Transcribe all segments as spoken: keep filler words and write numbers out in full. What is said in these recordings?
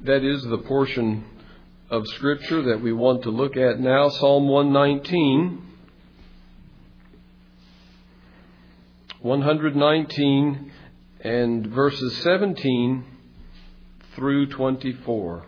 That is the portion of Scripture that we want to look at now, Psalm one nineteen. one nineteen and verses seventeen through twenty-four.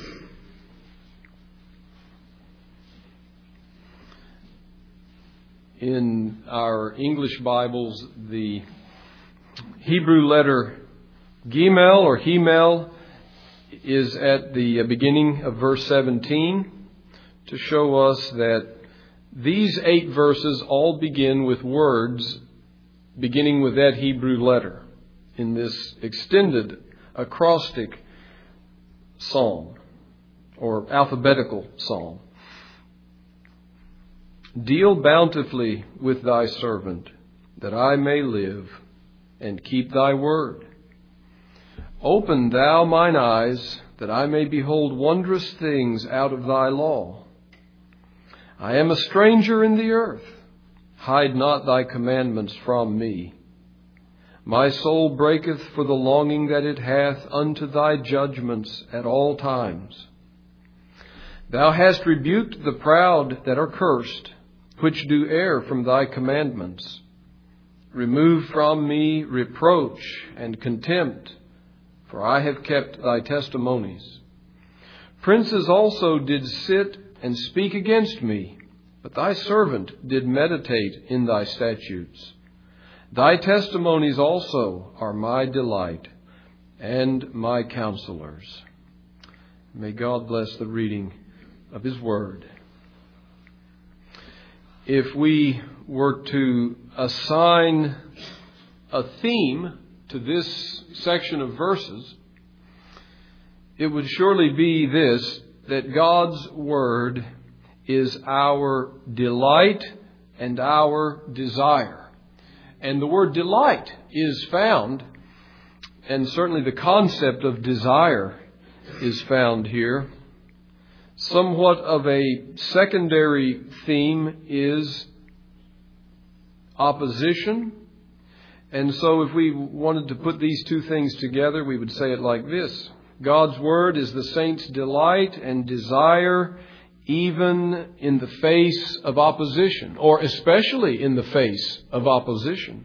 In our English Bibles, the Hebrew letter Gimel or Himel is at the beginning of verse seventeen to show us that these eight verses all begin with words beginning with that Hebrew letter in this extended acrostic psalm or alphabetical psalm. Deal bountifully with thy servant, that I may live and keep thy word. Open thou mine eyes, that I may behold wondrous things out of thy law. I am a stranger in the earth. Hide not thy commandments from me. My soul breaketh for the longing that it hath unto thy judgments at all times. Thou hast rebuked the proud that are cursed, which do err from thy commandments. Remove from me reproach and contempt, for I have kept thy testimonies. Princes also did sit and speak against me, but thy servant did meditate in thy statutes. Thy testimonies also are my delight and my counselors. May God bless the reading of His Word. If we were to assign a theme to this section of verses, it would surely be this, that God's Word is our delight and our desire. And the word delight is found, and certainly the concept of desire is found here. Somewhat of a secondary theme is opposition. And so if we wanted to put these two things together, we would say it like this. God's Word is the saint's delight and desire, even in the face of opposition, or especially in the face of opposition.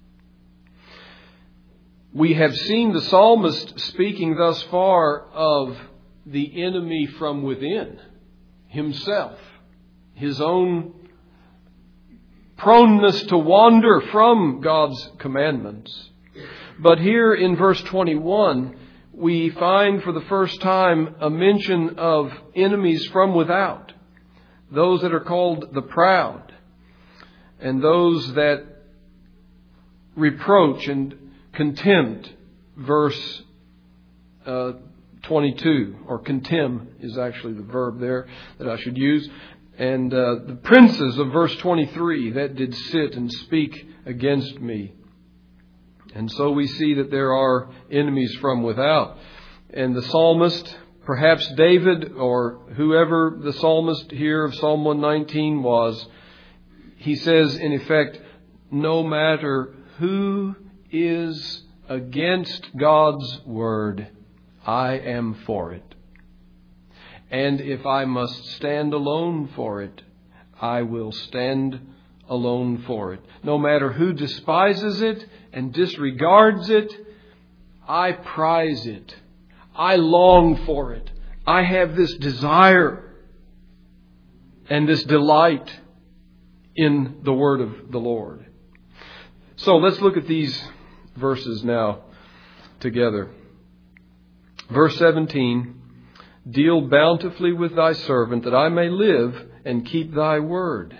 We have seen the psalmist speaking thus far of the enemy from within, himself, his own proneness to wander from God's commandments. But here in verse twenty-one, we find for the first time a mention of enemies from without, those that are called the proud, and those that reproach and contempt, verse uh, twenty-two, or contemn is actually the verb there that I should use. And uh, the princes of verse twenty-three that did sit and speak against me. And so we see that there are enemies from without. And the psalmist, perhaps David or whoever the psalmist here of Psalm one nineteen was, he says in effect, no matter who is against God's word, I am for it. And if I must stand alone for it, I will stand alone for it. No matter who despises it and disregards it, I prize it. I long for it. I have this desire and this delight in the word of the Lord. So let's look at these verses now together. Verse seventeen, deal bountifully with thy servant, that I may live and keep thy word.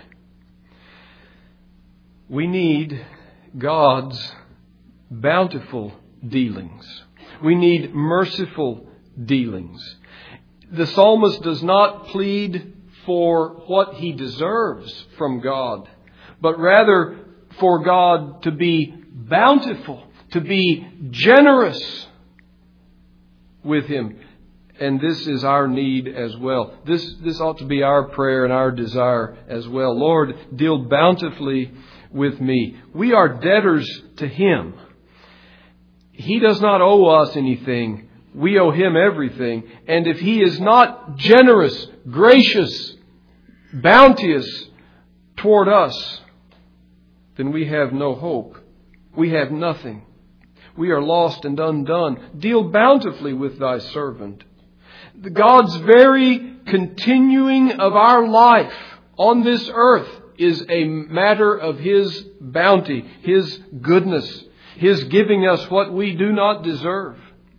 We need God's bountiful dealings. We need merciful dealings. The psalmist does not plead for what he deserves from God, but rather for God to be bountiful, to be generous with him. And this is our need as well. This, this ought to be our prayer and our desire as well. Lord, deal bountifully with me. We are debtors to Him. He does not owe us anything. we owe Him everything. And if He is not generous, gracious, bounteous toward us, then we have no hope. We have nothing. We are lost and undone. Deal bountifully with Thy servant. God's very continuing of our life on this earth is a matter of His bounty, His goodness, His giving us what we do not deserve.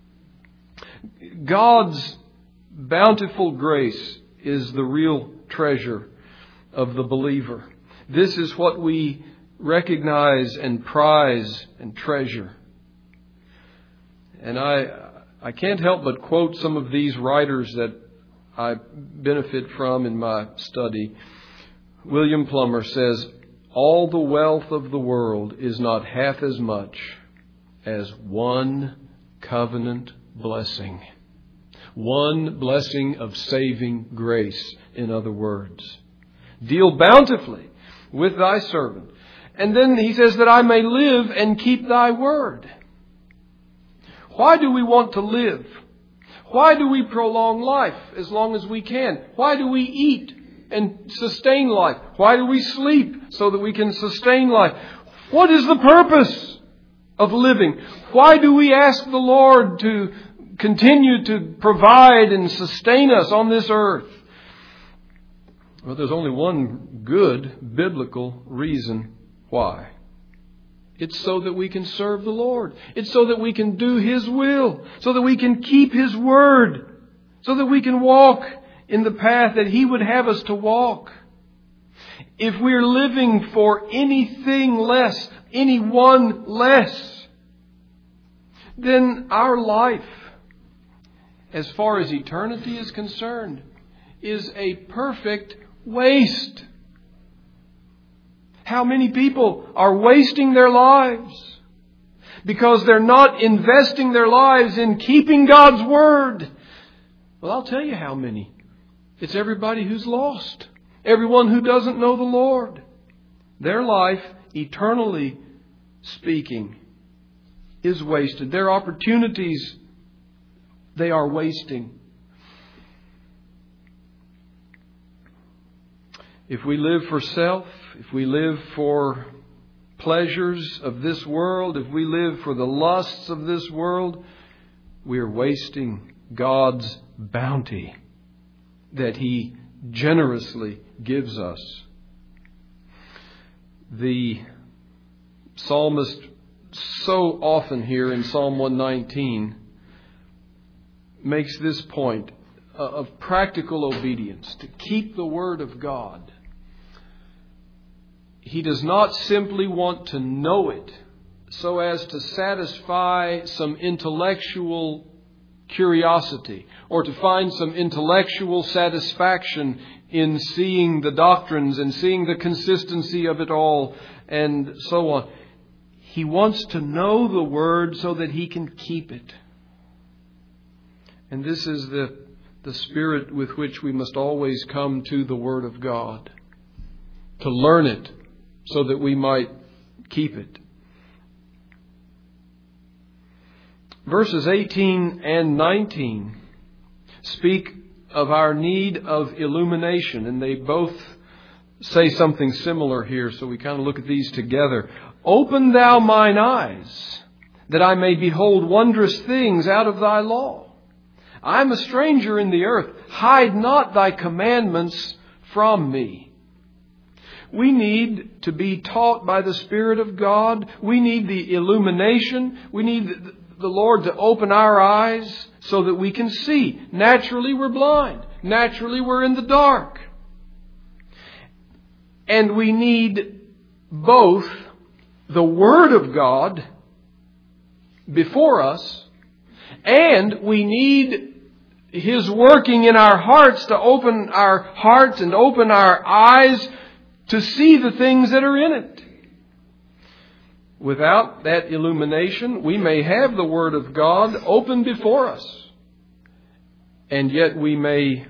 God's bountiful grace is the real treasure of the believer. This is what we recognize and prize and treasure. And I I can't help but quote some of these writers that I benefit from in my study. William Plummer says, "All the wealth of the world is not half as much as one covenant blessing." One blessing of saving grace, in other words. Deal bountifully with Thy servant. And then he says that I may live and keep Thy word. Why do we want to live? Why do we prolong life as long as we can? Why do we eat and sustain life? Why do we sleep so that we can sustain life? What is the purpose of living? Why do we ask the Lord to continue to provide and sustain us on this earth? Well, there's only one good biblical reason why. It's so that we can serve the Lord. It's so that we can do His will. So that we can keep His word. So that we can walk in the path that He would have us to walk. If we're living for anything less, anyone less, then our life, as far as eternity is concerned, is a perfect waste. How many people are wasting their lives because they're not investing their lives in keeping God's word? Well, I'll tell you how many. It's everybody who's lost. Everyone who doesn't know the Lord. Their life, eternally speaking, is wasted. Their opportunities, they are wasting. If we live for self, if we live for pleasures of this world, if we live for the lusts of this world, we are wasting God's bounty that He generously gives us. The psalmist so often here in Psalm one nineteen makes this point of practical obedience, to keep the word of God. He does not simply want to know it so as to satisfy some intellectual curiosity or to find some intellectual satisfaction in seeing the doctrines and seeing the consistency of it all and so on. He wants to know the Word so that he can keep it. And this is the, the spirit with which we must always come to the Word of God. To learn it so that we might keep it. Verses eighteen and nineteen speak of our need of illumination, and they both say something similar here, so we kind of look at these together. Open thou mine eyes, that I may behold wondrous things out of thy law. I am a stranger in the earth. Hide not thy commandments from me. We need to be taught by the Spirit of God. We need the illumination. We need the Lord to open our eyes so that we can see. Naturally, we're blind. Naturally, we're in the dark. And we need both the Word of God before us, and we need His working in our hearts to open our hearts and open our eyes to see the things that are in it. Without that illumination, we may have the Word of God open before us, and yet we may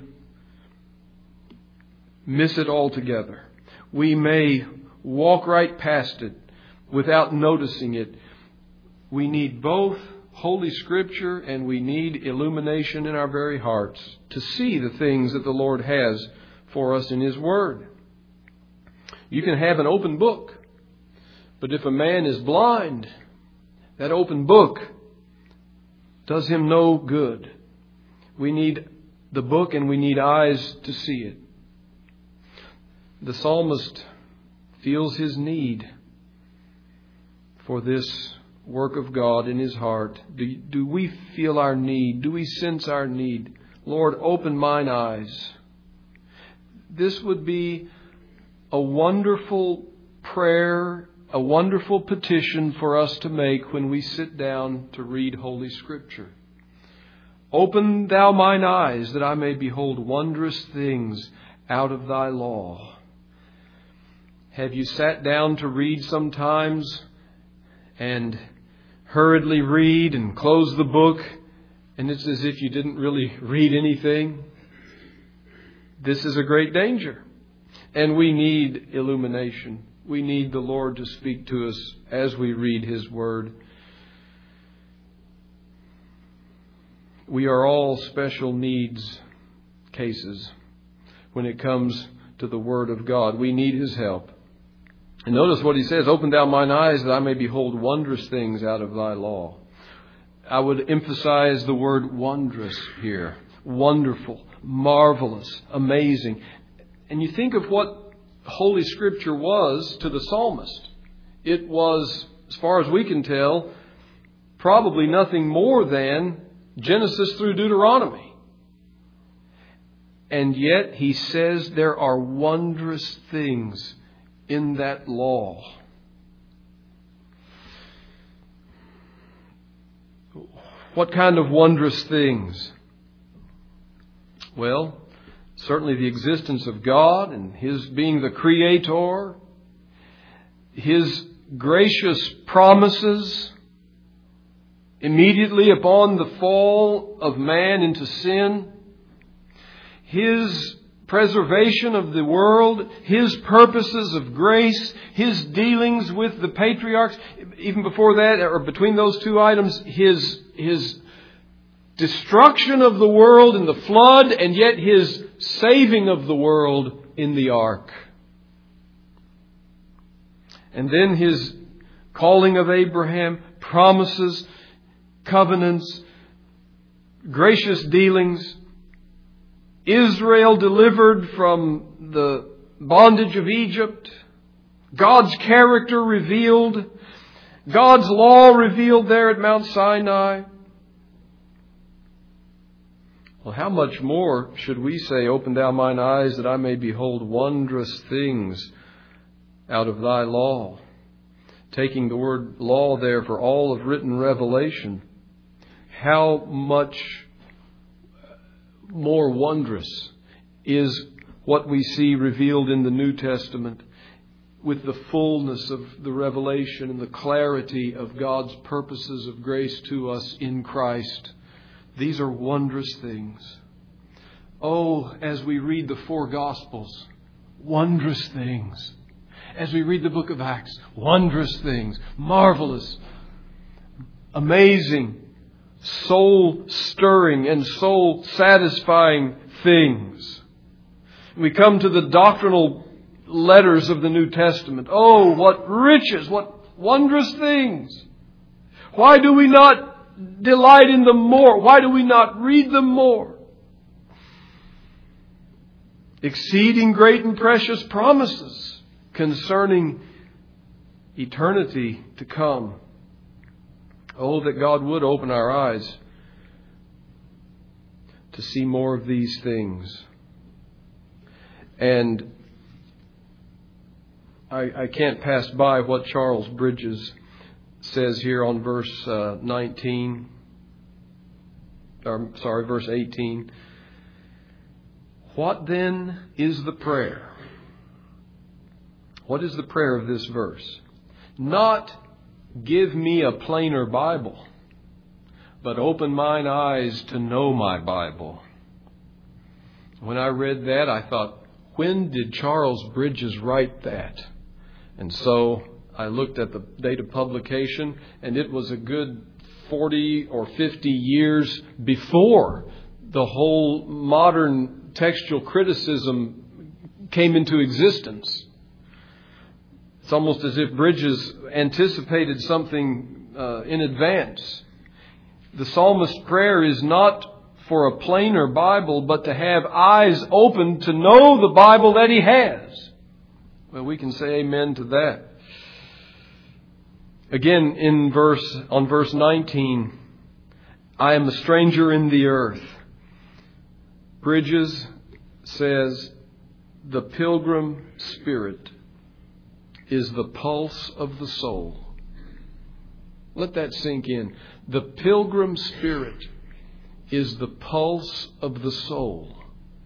miss it altogether. We may walk right past it without noticing it. We need both Holy Scripture, and we need illumination in our very hearts to see the things that the Lord has for us in His Word. You can have an open book, but if a man is blind, that open book does him no good. We need the book and we need eyes to see it. The psalmist feels his need for this work of God in his heart. Do, do we feel our need? Do we sense our need? Lord, open mine eyes. This would be a wonderful prayer, a wonderful petition for us to make when we sit down to read Holy Scripture. Open thou mine eyes that I may behold wondrous things out of thy law. Have you sat down to read sometimes and hurriedly read and close the book, and it's as if you didn't really read anything? This is a great danger. And we need illumination. We need the Lord to speak to us as we read His Word. We are all special needs cases when it comes to the Word of God. We need His help. And notice what He says, open thou mine eyes that I may behold wondrous things out of thy law. I would emphasize the word wondrous here. Wonderful, marvelous, amazing. And you think of what Holy Scripture was to the psalmist. It was, as far as we can tell, probably nothing more than Genesis through Deuteronomy. And yet he says there are wondrous things in that law. What kind of wondrous things? Well, certainly the existence of God and His being the Creator, His gracious promises immediately upon the fall of man into sin, His preservation of the world, His purposes of grace, His dealings with the patriarchs. Even before that, or between those two items, His, His destruction of the world in the flood, and yet His saving of the world in the ark. And then His calling of Abraham, promises, covenants, gracious dealings, Israel delivered from the bondage of Egypt, God's character revealed, God's law revealed there at Mount Sinai. Well, how much more should we say, open thou mine eyes that I may behold wondrous things out of thy law? Taking the word law there for all of written revelation. How much more wondrous is what we see revealed in the New Testament with the fullness of the revelation and the clarity of God's purposes of grace to us in Christ. These are wondrous things. Oh, as we read the four Gospels, wondrous things. As we read the book of Acts, wondrous things, marvelous, amazing, soul-stirring and soul-satisfying things. We come to the doctrinal letters of the New Testament. Oh, what riches, what wondrous things. Why do we not delight in them more? Why do we not read them more? Exceeding great and precious promises concerning eternity to come. Oh, that God would open our eyes to see more of these things. And I, I can't pass by what Charles Bridges says here on verse uh, nineteen. Or, sorry, verse eighteen. What then is the prayer? What is the prayer of this verse? Not give me a plainer Bible, but open mine eyes to know my Bible. When I read that, I thought, when did Charles Bridges write that? And so I looked at the date of publication, and it was a good forty or fifty years before the whole modern textual criticism came into existence. It's almost as if Bridges anticipated something uh, in advance. The psalmist's prayer is not for a plainer Bible, but to have eyes open to know the Bible that he has. Well, we can say amen to that. Again, in verse on verse nineteen, I am a stranger in the earth. Bridges says, the pilgrim spirit is the pulse of the soul. Let that sink in. The pilgrim spirit is the pulse of the soul.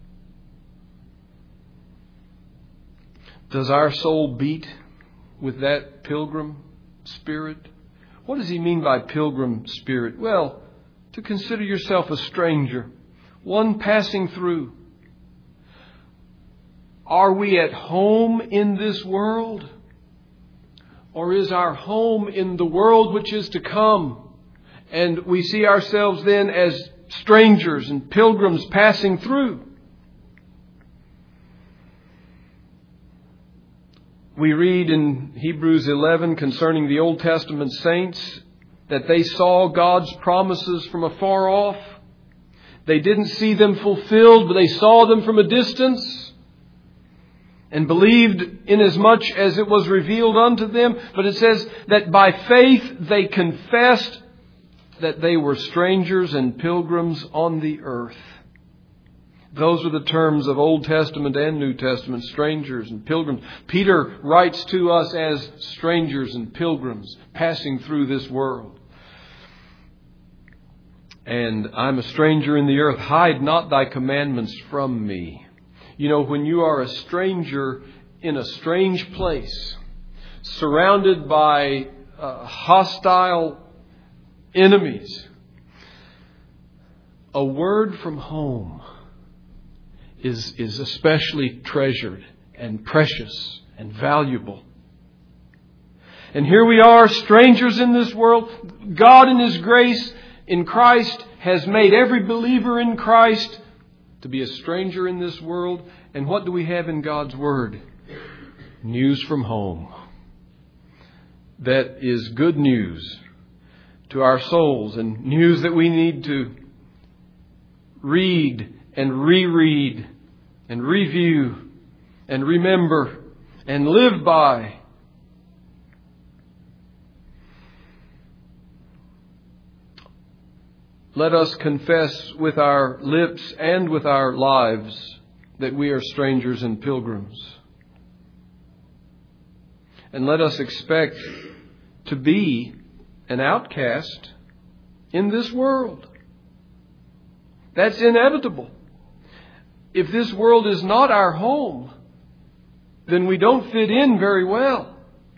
Does our soul beat with that pilgrim spirit? What does he mean by pilgrim spirit? Well, to consider yourself a stranger, one passing through. Are we at home in this world? Or is our home in the world which is to come? And we see ourselves then as strangers and pilgrims passing through. We read in Hebrews eleven concerning the Old Testament saints that they saw God's promises from afar off. They didn't see them fulfilled, but they saw them from a distance and believed inasmuch as it was revealed unto them. But it says that by faith they confessed that they were strangers and pilgrims on the earth. Those are the terms of Old Testament and New Testament, strangers and pilgrims. Peter writes to us as strangers and pilgrims passing through this world. And I'm a stranger in the earth. Hide not thy commandments from me. You know, when you are a stranger in a strange place, surrounded by uh, hostile enemies, a word from home is, is especially treasured and precious and valuable. And here we are, strangers in this world. God in His grace in Christ has made every believer in Christ to be a stranger in this world. And what do we have in God's Word? News from home. That is good news to our souls, and news that we need to read and reread and review and remember and live by. Let us confess with our lips and with our lives that we are strangers and pilgrims. And let us expect to be an outcast in this world. That's inevitable. If this world is not our home, then we don't fit in very well.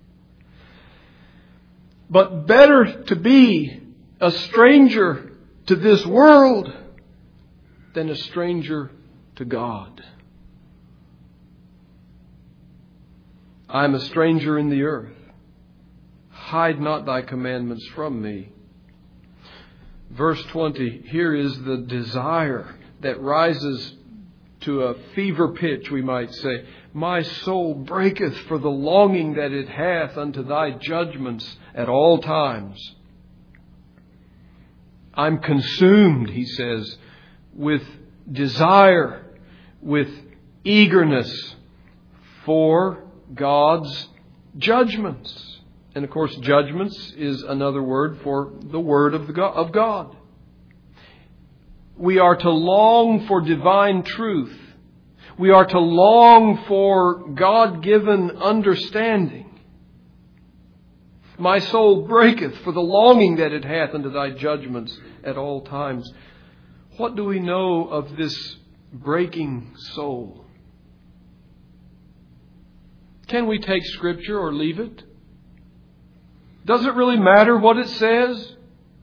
But better to be a stranger to this world than a stranger to God. I'm a stranger in the earth. Hide not thy commandments from me. Verse twenty, here is the desire that rises to a fever pitch, we might say. My soul breaketh for the longing that it hath unto thy judgments at all times. I'm consumed, he says, with desire, with eagerness for God's judgments. And of course, judgments is another word for the Word of, the God, of God. We are to long for divine truth. We are to long for God-given understanding. My soul breaketh for the longing that it hath unto thy judgments at all times. What do we know of this breaking soul? Can we take Scripture or leave it? Does it really matter what it says?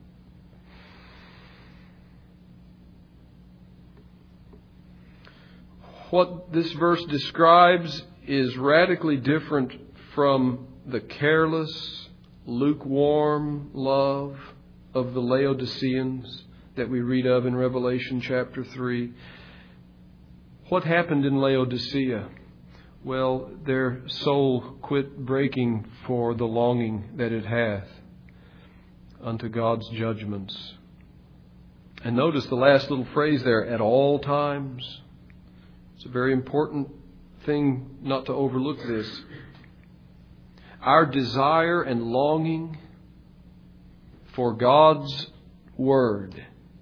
What this verse describes is radically different from the careless, lukewarm love of the Laodiceans that we read of in Revelation chapter three. What happened in Laodicea? Well, their soul quit breaking for the longing that it hath unto God's judgments. And notice the last little phrase there, at all times. It's a very important thing not to overlook this. Our desire and longing for God's Word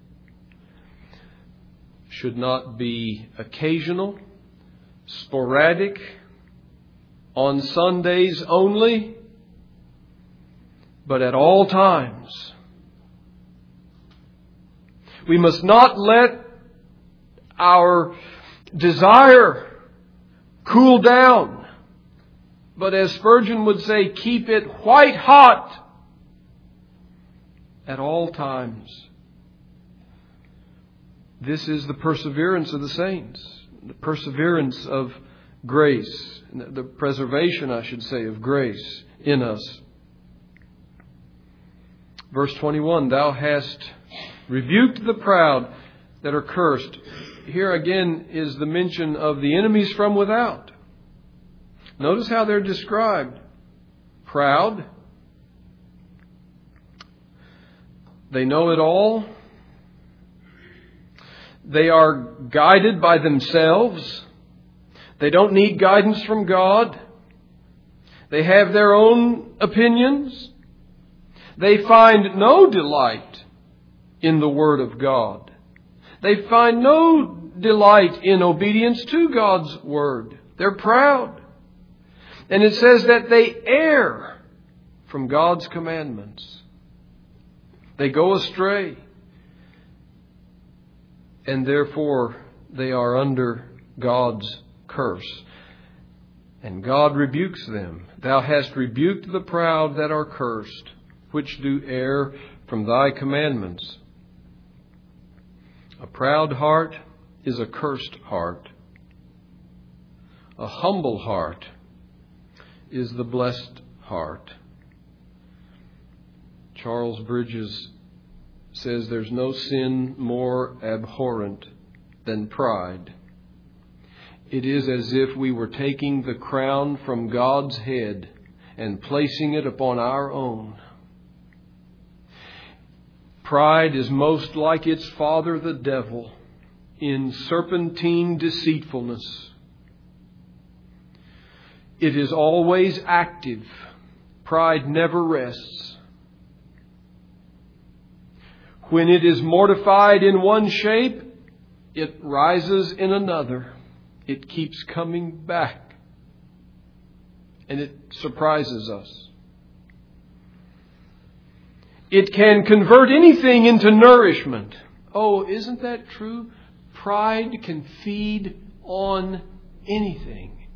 should not be occasional, sporadic, on Sundays only, but at all times. We must not let our desire cool down, but as Spurgeon would say, keep it white hot at all times. This is the perseverance of the saints, the perseverance of grace, the preservation, I should say, of grace in us. Verse twenty-one, thou hast rebuked the proud that are cursed. Here again is the mention of the enemies from without. Notice how they're described. Proud. They know it all. They are guided by themselves. They don't need guidance from God. They have their own opinions. They find no delight in the Word of God. They find no delight in obedience to God's Word. They're proud. And it says that they err from God's commandments. They go astray. And therefore they are under God's curse. And God rebukes them. Thou hast rebuked the proud that are cursed, which do err from thy commandments. A proud heart is a cursed heart. A humble heart is the blessed heart. Charles Bridges says there's no sin more abhorrent than pride. It is as if we were taking the crown from God's head and placing it upon our own. Pride is most like its father, the devil, in serpentine deceitfulness. It is always active. Pride never rests. When it is mortified in one shape, it rises in another. It keeps coming back. And it surprises us. It can convert anything into nourishment. Oh, isn't that true? Pride can feed on anything.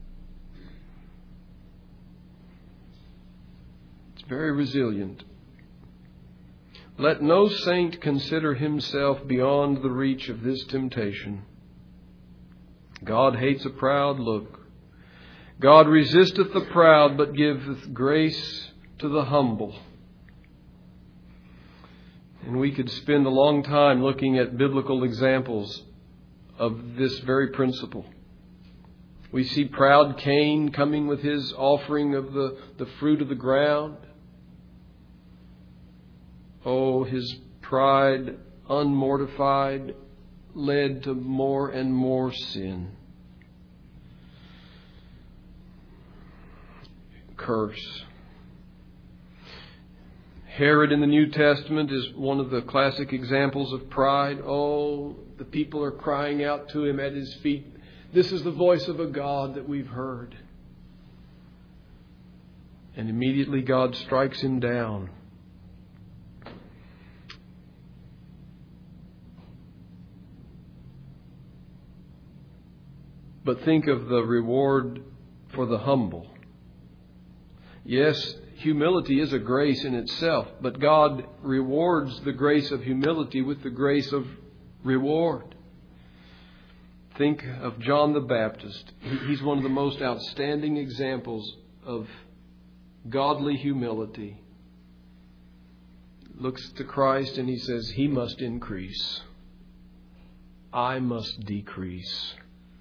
It's very resilient. Let no saint consider himself beyond the reach of this temptation. God hates a proud look. God resisteth the proud, but giveth grace to the humble. And we could spend a long time looking at biblical examples of this very principle. We see proud Cain coming with his offering of the, the fruit of the ground. Oh, his pride, unmortified, led to more and more sin. Curse. Herod in the New Testament is one of the classic examples of pride. Oh, the people are crying out to him at his feet. This is the voice of a God that we've heard. And immediately God strikes him down. But think of the reward for the humble. Yes, humility is a grace in itself, but God rewards the grace of humility with the grace of reward. Think of John the Baptist. He's one of the most outstanding examples of godly humility. looks to Christ and he says, He must increase. I must decrease.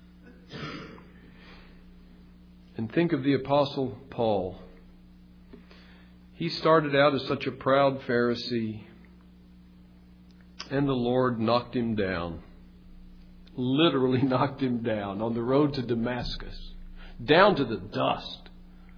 And think of the Apostle Paul. He started out as such a proud Pharisee, and the Lord knocked him down. Literally knocked him down on the road to Damascus, down to the dust.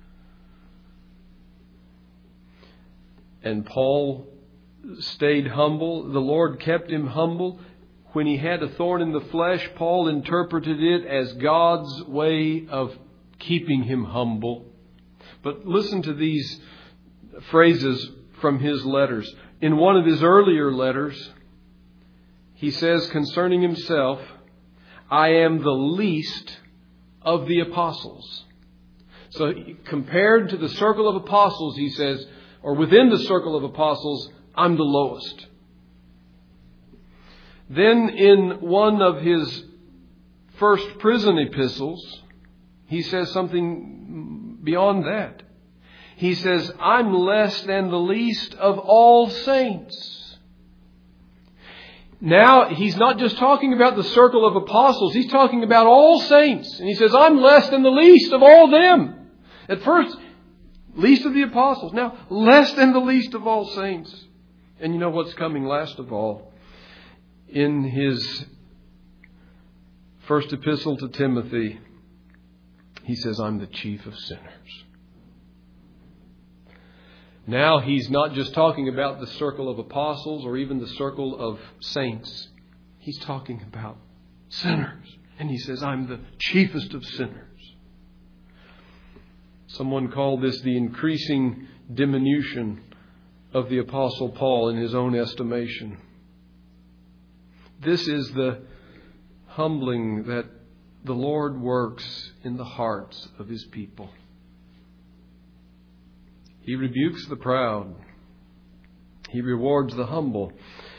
And Paul stayed humble. The Lord kept him humble. When he had a thorn in the flesh, Paul interpreted it as God's way of keeping him humble. But listen to these phrases from his letters. In one of his earlier letters, he says concerning himself, I am the least of the apostles. So compared to the circle of apostles, he says, or within the circle of apostles, I'm the lowest. Then in one of his first prison epistles, he says something beyond that. He says, I'm less than the least of all saints. Now, he's not just talking about the circle of apostles. He's talking about all saints. And he says, I'm less than the least of all them. At first, least of the apostles. Now, less than the least of all saints. And you know what's coming last of all? In his first epistle to Timothy, he says, I'm the chief of sinners. Now he's not just talking about the circle of apostles or even the circle of saints. He's talking about sinners. And he says, I'm the chiefest of sinners. Someone called this the increasing diminution of the Apostle Paul in his own estimation. This is the humbling that the Lord works in the hearts of His people. He rebukes the proud. He rewards the humble.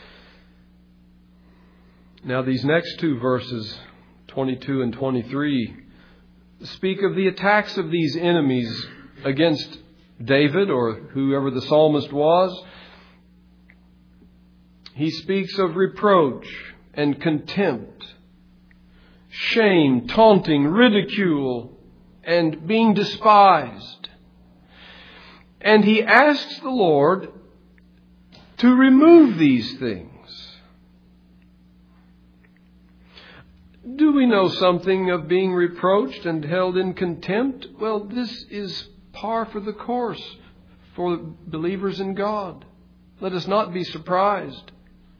Now these next two verses, twenty-two and twenty-three, speak of the attacks of these enemies against David or whoever the psalmist was. He speaks of reproach and contempt, shame, taunting, ridicule, and being despised. And he asks the Lord to remove these things. Do we know something of being reproached and held in contempt? Well, this is par for the course for believers in God. Let us not be surprised.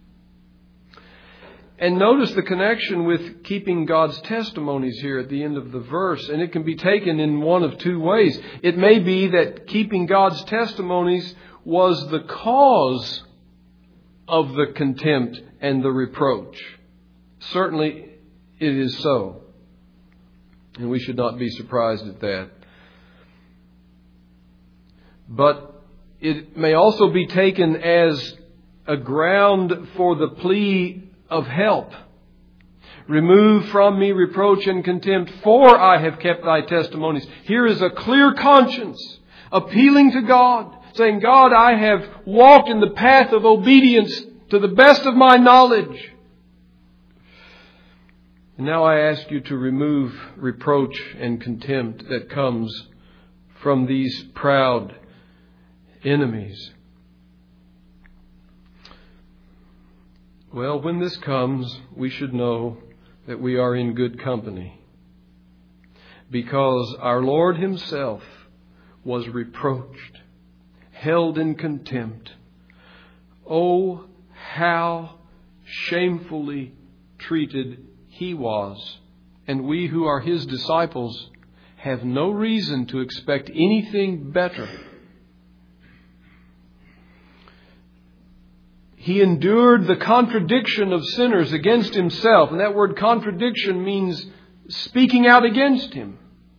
And notice the connection with keeping God's testimonies here at the end of the verse. And it can be taken in one of two ways. It may be that keeping God's testimonies was the cause of the contempt and the reproach. Certainly it is so. And we should not be surprised at that. But it may also be taken as a ground for the plea of help. Remove from me reproach and contempt, for I have kept thy testimonies. Here is a clear conscience appealing to God, saying, God, I have walked in the path of obedience to the best of my knowledge. And now I ask you to remove reproach and contempt that comes from these proud enemies. Well, when this comes, we should know that we are in good company, because our Lord Himself was reproached, held in contempt. Oh, how shamefully treated He was. And we who are His disciples have no reason to expect anything better. He endured the contradiction of sinners against Himself. And that word contradiction means speaking out against Him.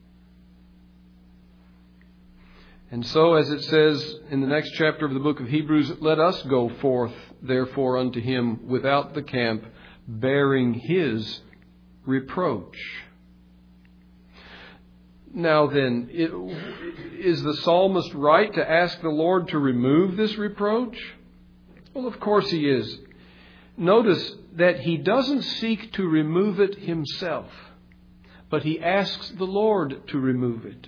And so, as it says in the next chapter of the book of Hebrews, let us go forth, therefore, unto Him without the camp, bearing His reproach. Now then, it, is the psalmist right to ask the Lord to remove this reproach? Well, of course He is. Notice that He doesn't seek to remove it Himself, but He asks the Lord to remove it.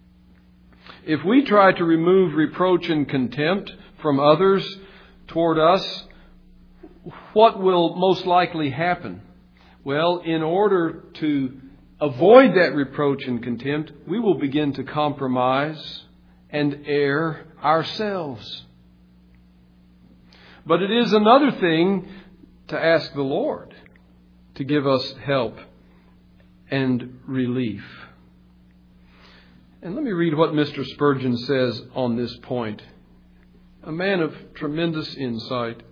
If we try to remove reproach and contempt from others toward us, what will most likely happen? Well, in order to avoid that reproach and contempt, we will begin to compromise and err ourselves. But it is another thing to ask the Lord to give us help and relief. And let me read what Mister Spurgeon says on this point. A man of tremendous insight.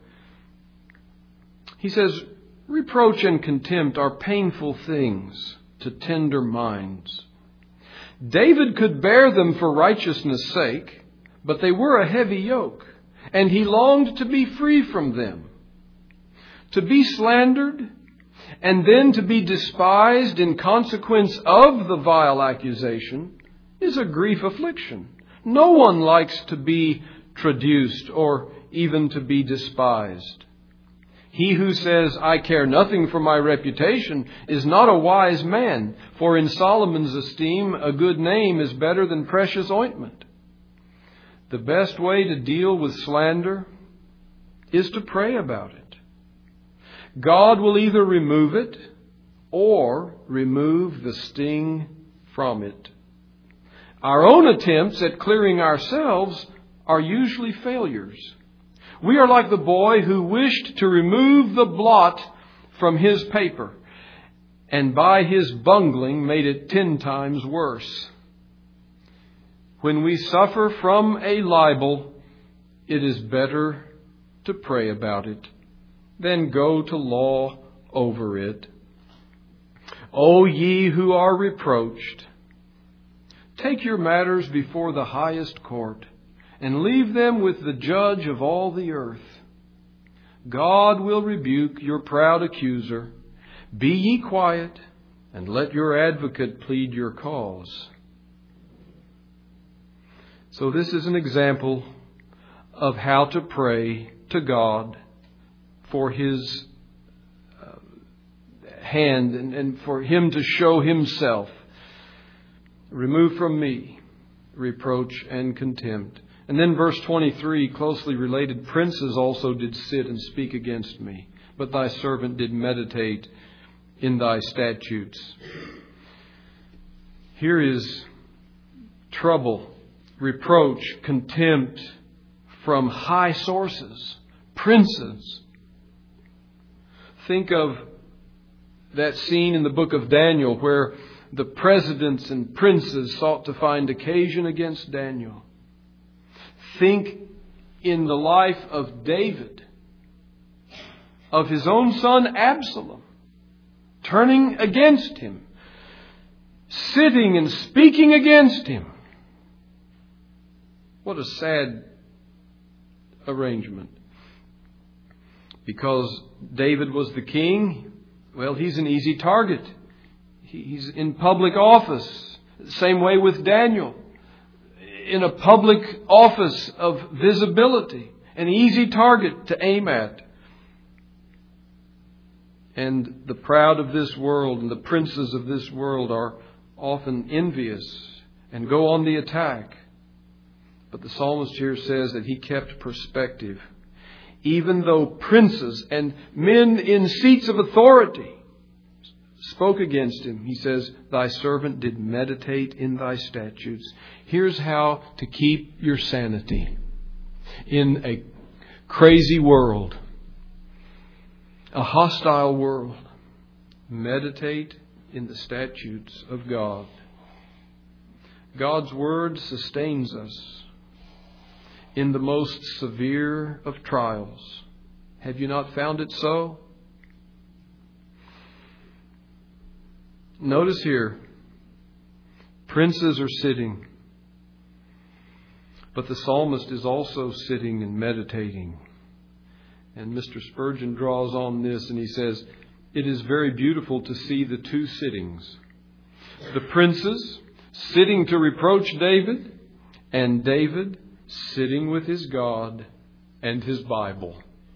He says, reproach and contempt are painful things to tender minds. David could bear them for righteousness' sake, but they were a heavy yoke, and he longed to be free from them. To be slandered, and then to be despised in consequence of the vile accusation, is a grief affliction. No one likes to be traduced or even to be despised. He who says, I care nothing for my reputation, is not a wise man, for in Solomon's esteem, a good name is better than precious ointment. The best way to deal with slander is to pray about it. God will either remove it or remove the sting from it. Our own attempts at clearing ourselves are usually failures. We are like the boy who wished to remove the blot from his paper, and by his bungling made it ten times worse. When we suffer from a libel, it is better to pray about it than go to law over it. O ye who are reproached, take your matters before the highest court, and leave them with the judge of all the earth. God will rebuke your proud accuser. Be ye quiet, and let your advocate plead your cause. So this is an example of how to pray to God for His uh, hand and, and for Him to show Himself. Remove from me reproach and contempt. And then verse twenty-three, closely related, princes also did sit and speak against me, but thy servant did meditate in thy statutes. Here is trouble, reproach, contempt from high sources, princes. Think of that scene in the book of Daniel where the presidents and princes sought to find occasion against Daniel. Think in the life of David, of his own son Absalom, turning against him, sitting and speaking against him. What a sad arrangement. Because David was the king, well, he's an easy target. He's in public office. Same way with Daniel. In a public office of visibility. An easy target to aim at. And the proud of this world and the princes of this world are often envious and go on the attack. But the psalmist here says that he kept perspective. Even though princes and men in seats of authority spoke against him, he says, thy servant did meditate in thy statutes. Here's how to keep your sanity in a crazy world, a hostile world. Meditate in the statutes of God. God's word sustains us in the most severe of trials. Have you not found it so? Notice here, princes are sitting, but the psalmist is also sitting and meditating. And Mister Spurgeon draws on this and he says, it is very beautiful to see the two sittings. The princes sitting to reproach David, and David sitting with his God and his Bible.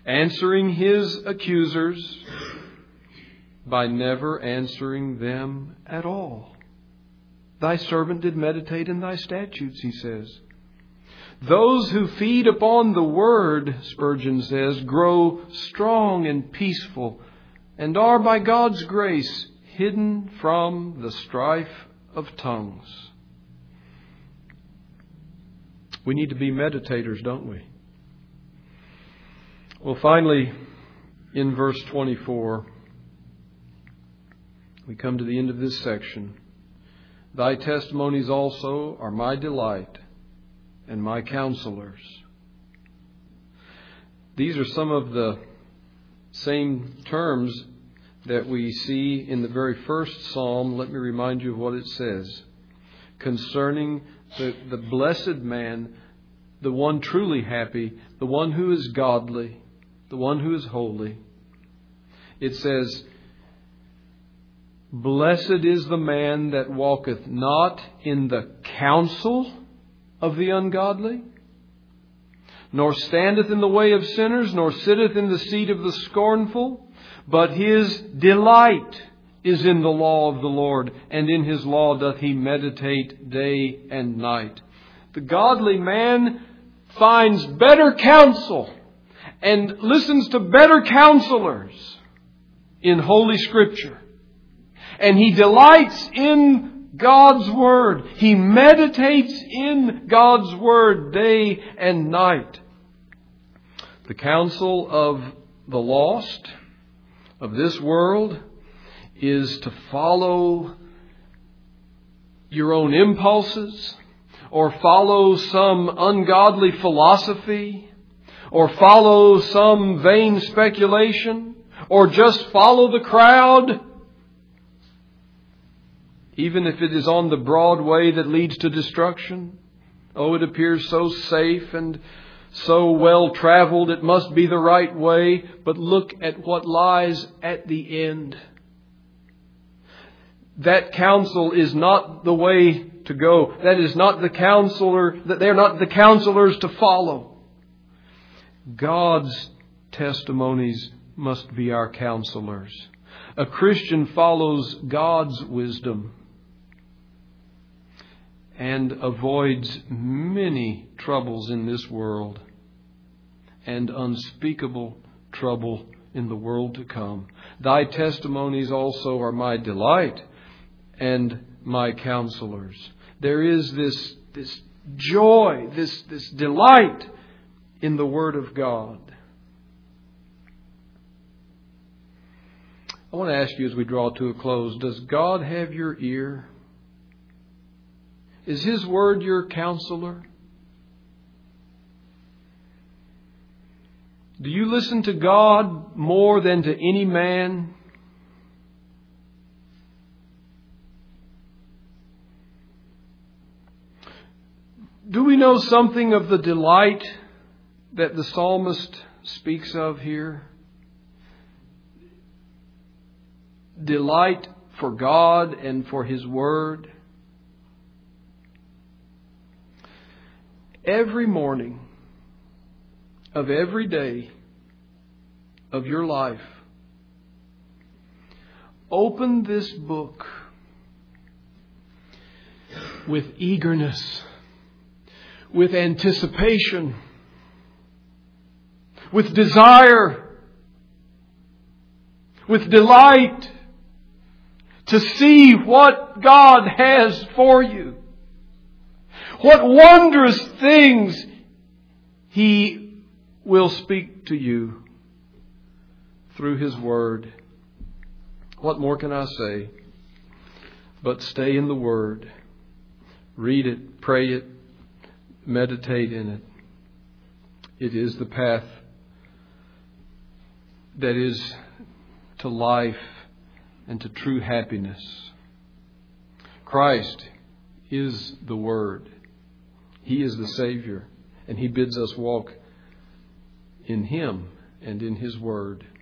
answering his accusers by never answering them at all. Thy servant did meditate in thy statutes, he says. Those who feed upon the word, Spurgeon says, grow strong and peaceful and are by God's grace hidden from the strife of tongues. We need to be meditators, don't we? Well, finally, in verse twenty-four, we come to the end of this section. Thy testimonies also are my delight and my counselors. These are some of the same terms that we see in the very first psalm. Let me remind you of what it says concerning the, the blessed man, the one truly happy, the one who is godly, the one who is holy. It says, blessed is the man that walketh not in the counsel of the ungodly, nor standeth in the way of sinners, nor sitteth in the seat of the scornful, but his delight is in the law of the Lord, and in his law doth he meditate day and night. The godly man finds better counsel and listens to better counselors in Holy Scripture. And he delights in God's Word. He meditates in God's Word day and night. The counsel of the lost of this world is to follow your own impulses, or follow some ungodly philosophy, or follow some vain speculation, or just follow the crowd, even if it is on the broad way that leads to destruction. Oh, it appears so safe and so well traveled, it must be the right way. But look at what lies at the end. That counsel is not the way to go. That is not the counselor, that they're not the counselors to follow. God's testimonies must be our counselors. A Christian follows God's wisdom and avoids many troubles in this world and unspeakable trouble in the world to come. Thy testimonies also are my delight and my counselors. There is this, this joy, this, this delight in the Word of God. I want to ask you as we draw to a close, does God have your ear? Is His Word your counselor? Do you listen to God more than to any man? Do we know something of the delight that the psalmist speaks of here? Delight for God and for His Word. Every morning of every day of your life, open this book with eagerness, with anticipation, with desire, with delight to see what God has for you. What wondrous things He will speak to you through His Word. What more can I say? But stay in the Word. Read it, pray it, meditate in it. It is the path that is to life and to true happiness. Christ is the Word. He is the Savior, and He bids us walk in Him and in His Word.